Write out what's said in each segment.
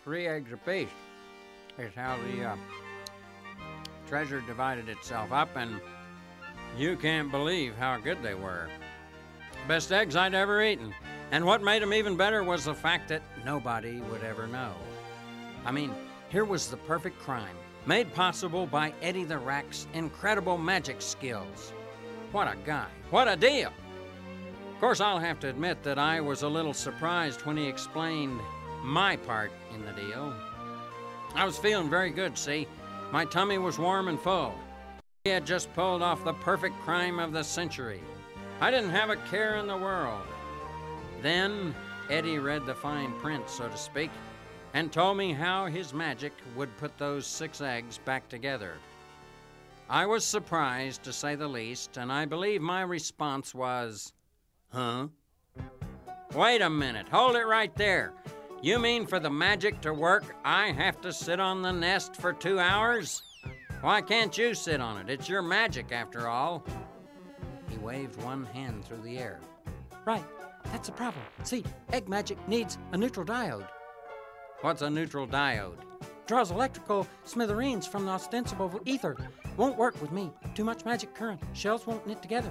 3 eggs apiece is how the treasure divided itself up, and you can't believe how good they were. Best eggs I'd ever eaten. And what made them even better was the fact that nobody would ever know. I mean, here was the perfect crime, made possible by Eddie the Rat's incredible magic skills. What a guy. What a deal. Of course, I'll have to admit that I was a little surprised when he explained my part in the deal. I was feeling very good, see? My tummy was warm and full. He had just pulled off the perfect crime of the century. I didn't have a care in the world. Then Eddie read the fine print, so to speak, and told me how his magic would put those 6 eggs back together. I was surprised, to say the least, and I believe my response was, "Huh? Wait a minute, hold it right there. You mean for the magic to work, I have to sit on the nest for 2 hours? Why can't you sit on it? It's your magic, after all." He waved one hand through the air. Right, that's the problem. See, egg magic needs a neutral diode. What's a neutral diode? Draws electrical smithereens from the ostensible ether. Won't work with me. Too much magic current. Shells won't knit together.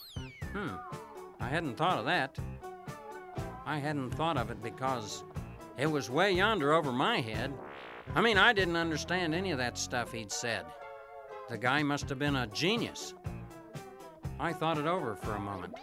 I hadn't thought of that. I hadn't thought of it because it was way yonder over my head. I mean, I didn't understand any of that stuff he'd said. The guy must have been a genius. I thought it over for a moment.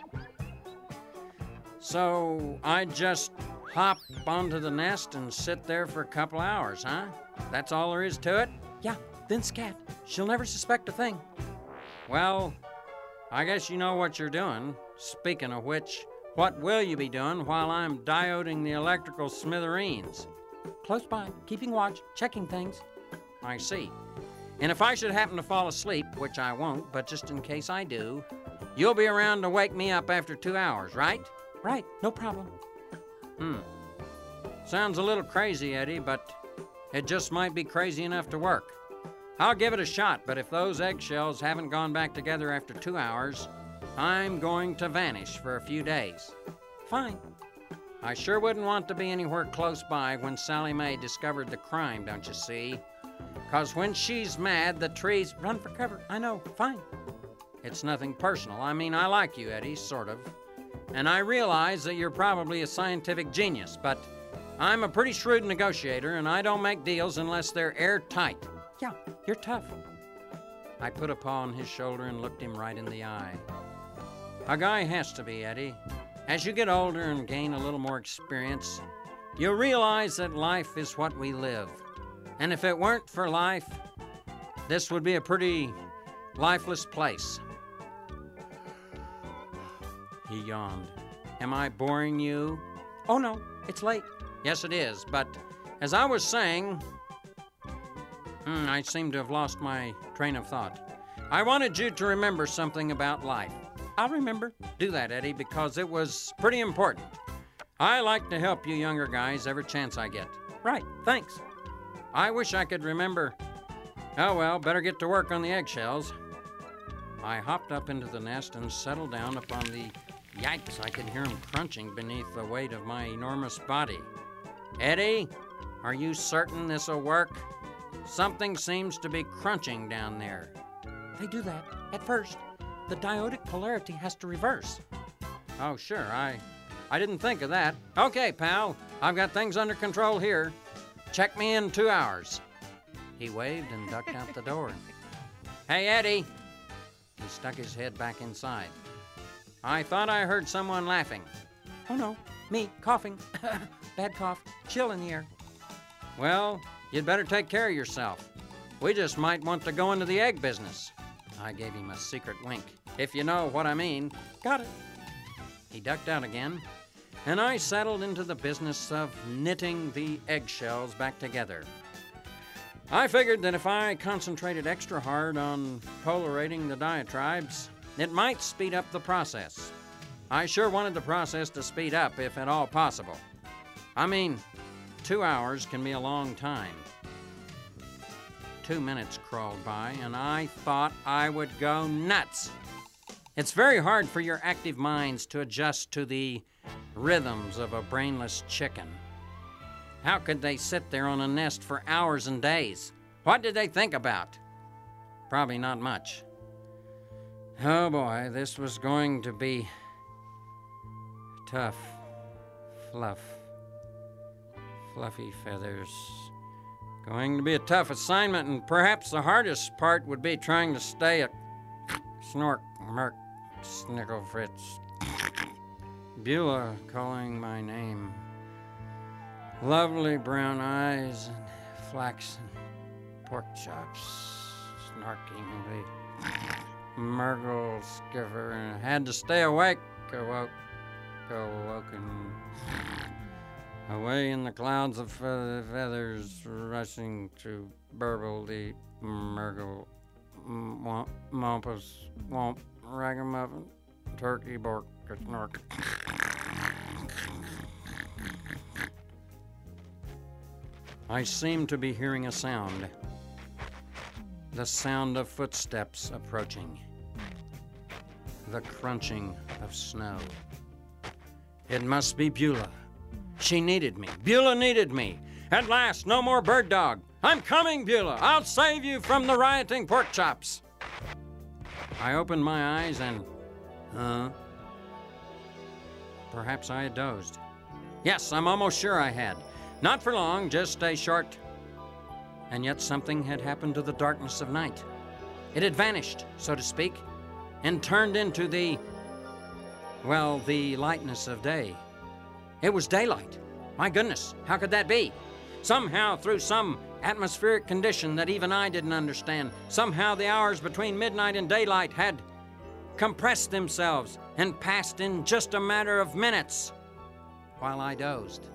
So I just hop onto the nest and sit there for a couple hours, huh? That's all there is to it? Yeah, then scat. She'll never suspect a thing. Well, I guess you know what you're doing. Speaking of which, what will you be doing while I'm dioding the electrical smithereens? Close by, keeping watch, checking things. I see. And if I should happen to fall asleep, which I won't, but just in case I do, you'll be around to wake me up after 2 hours, right? Right, no problem. Sounds a little crazy, Eddie, but it just might be crazy enough to work. I'll give it a shot, but if those eggshells haven't gone back together after 2 hours, I'm going to vanish for a few days. Fine. I sure wouldn't want to be anywhere close by when Sally Mae discovered the crime, don't you see? 'Cause when she's mad, the trees run for cover. I know. Fine. It's nothing personal. I mean, I like you, Eddie, sort of. And I realize that you're probably a scientific genius, but I'm a pretty shrewd negotiator, and I don't make deals unless they're airtight. Yeah, you're tough. I put a paw on his shoulder and looked him right in the eye. A guy has to be, Eddie. As you get older and gain a little more experience, you'll realize that life is what we live. And if it weren't for life, this would be a pretty lifeless place. He yawned. Am I boring you? Oh, no, it's late. Yes, it is, but as I was saying, I seem to have lost my train of thought. I wanted you to remember something about life. I'll remember. Do that, Eddie, because it was pretty important. I like to help you younger guys every chance I get. Right, thanks. I wish I could remember. Oh, well, better get to work on the eggshells. I hopped up into the nest and settled down upon the... Yikes, I could hear him crunching beneath the weight of my enormous body. Eddie, are you certain this'll work? Something seems to be crunching down there. They do that. At first, the diodic polarity has to reverse. Oh, sure, I didn't think of that. Okay, pal, I've got things under control here. Check me in 2 hours. He waved and ducked out the door. Hey, Eddie. He stuck his head back inside. I thought I heard someone laughing. Oh, no. Me, coughing. Bad cough. Chill in the air. Well, you'd better take care of yourself. We just might want to go into the egg business. I gave him a secret wink, if you know what I mean. Got it. He ducked out again, and I settled into the business of knitting the eggshells back together. I figured that if I concentrated extra hard on polarating the diatribes, it might speed up the process. I sure wanted the process to speed up, if at all possible. I mean, 2 hours can be a long time. 2 minutes crawled by, and I thought I would go nuts. It's very hard for your active minds to adjust to the rhythms of a brainless chicken. How could they sit there on a nest for hours and days? What did they think about? Probably not much. Oh boy, this was going to be tough. Fluffy feathers. Going to be a tough assignment, and perhaps the hardest part would be trying to stay at Snork, Merk, Snickle Fritz. Beulah calling my name. Lovely brown eyes and flaxen pork chops, snarkingly. Murgle skiffer, and I had to stay awake. Awoken. Away in the clouds of feathers rushing to burble the Murgle, Wampus, Womp, Ragamuffin, Turkey, Bork, Snork. I seemed to be hearing a sound. The sound of footsteps approaching. The crunching of snow. It must be Beulah. She needed me. Beulah needed me. At last, no more bird dog. I'm coming, Beulah. I'll save you from the rioting pork chops. I opened my eyes and, perhaps I had dozed. Yes, I'm almost sure I had. Not for long, just a short. And yet something had happened to the darkness of night. It had vanished, so to speak, and turned into the lightness of day. It was daylight. My goodness, how could that be? Somehow, through some atmospheric condition that even I didn't understand, somehow the hours between midnight and daylight had compressed themselves and passed in just a matter of minutes while I dozed.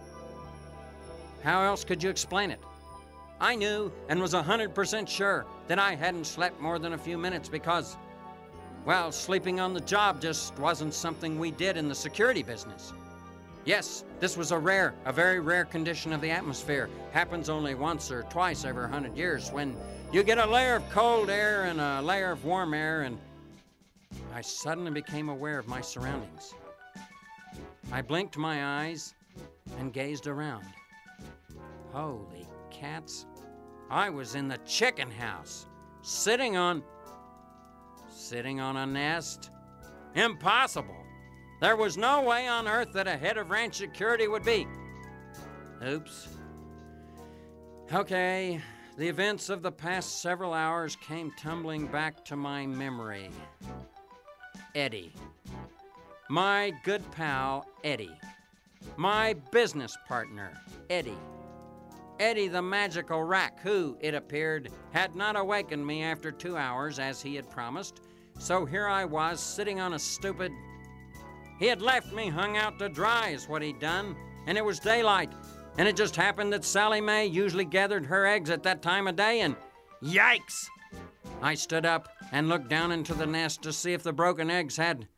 How else could you explain it? I knew and was 100% sure that I hadn't slept more than a few minutes because, well, sleeping on the job just wasn't something we did in the security business. Yes, this was a very rare condition of the atmosphere. Happens only once or twice every 100 years when you get a layer of cold air and a layer of warm air, and I suddenly became aware of my surroundings. I blinked my eyes and gazed around. Holy cats. I was in the chicken house, sitting on a nest. Impossible. There was no way on earth that a head of ranch security would be. Oops. Okay, the events of the past several hours came tumbling back to my memory. Eddie. My good pal, Eddie. My business partner, Eddie. Eddie the magical rack, who, it appeared, had not awakened me after 2 hours as he had promised. So here I was, sitting on a stupid... He had left me hung out to dry is what he'd done, and it was daylight. And it just happened that Sally Mae usually gathered her eggs at that time of day, and yikes! I stood up and looked down into the nest to see if the broken eggs had...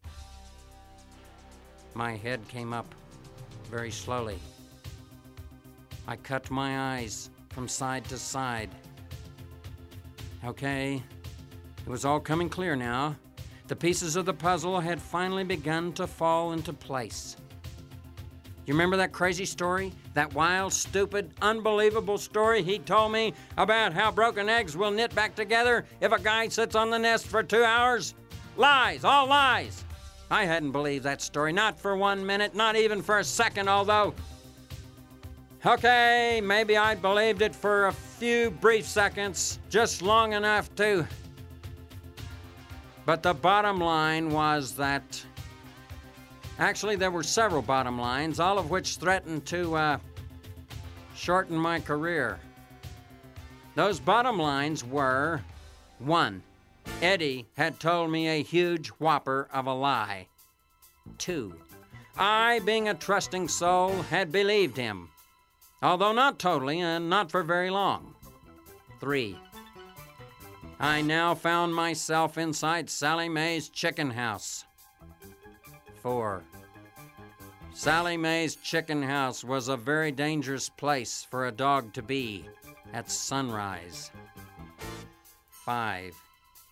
My head came up very slowly. I cut my eyes from side to side. Okay, it was all coming clear now. The pieces of the puzzle had finally begun to fall into place. You remember that crazy story? That wild, stupid, unbelievable story he told me about how broken eggs will knit back together if a guy sits on the nest for 2 hours? Lies, all lies. I hadn't believed that story, not for 1 minute, not even for a second, although... Okay, maybe I believed it for a few brief seconds, just long enough to... But the bottom line was that... Actually, there were several bottom lines, all of which threatened to, shorten my career. Those bottom lines were, 1, Eddie had told me a huge whopper of a lie. 2, I, being a trusting soul, had believed him, although not totally and not for very long. 3, I now found myself inside Sally Mae's chicken house. 4, Sally Mae's chicken house was a very dangerous place for a dog to be at sunrise. 5,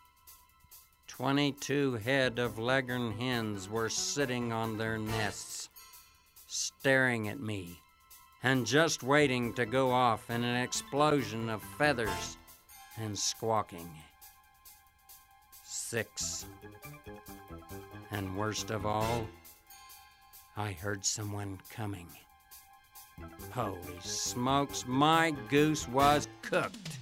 22 head of leghorn hens were sitting on their nests, staring at me and just waiting to go off in an explosion of feathers and squawking. 6. And worst of all, I heard someone coming. Holy smokes, my goose was cooked.